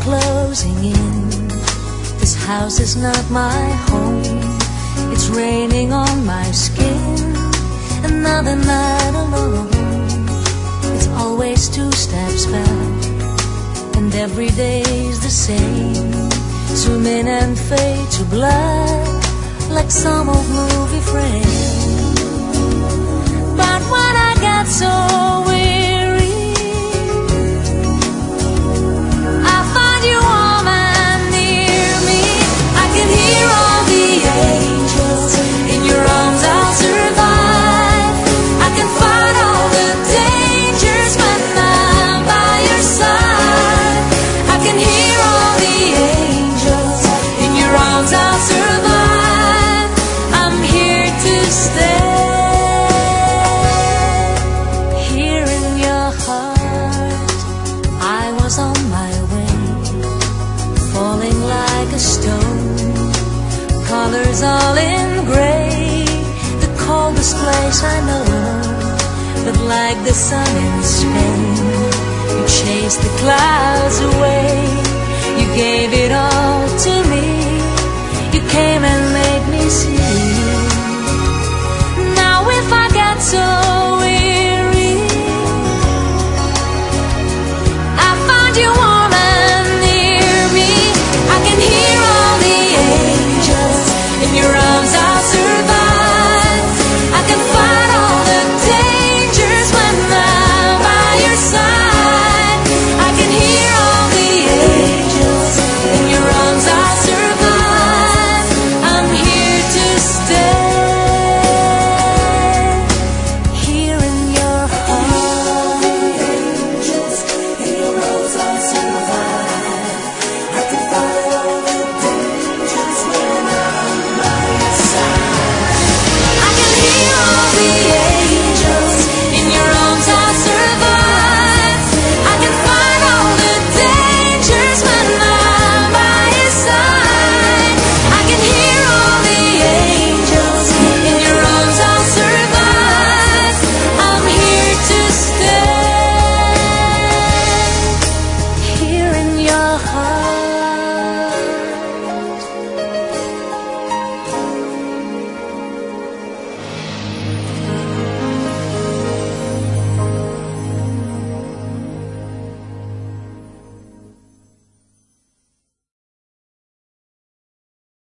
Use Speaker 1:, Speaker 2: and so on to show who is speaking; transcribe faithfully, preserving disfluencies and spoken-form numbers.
Speaker 1: closing in. This house is not my home. It's raining on my skin. Another night alone. It's always two steps back, and every day's the same. Zoom in and fade to black, like some old movie frame. But when I get so weary, I find you warm and near me. I can hear all the angels. In your arms I'll survive. I can fight all the dangers when I'm by your side. I can hear all the angels. In your arms I'll survive. I'm here to stay. Here in your heart, I was on my way, falling like a stone. Colors all in gray, the coldest place I know. But like the sun in Spain, you chase the clouds away.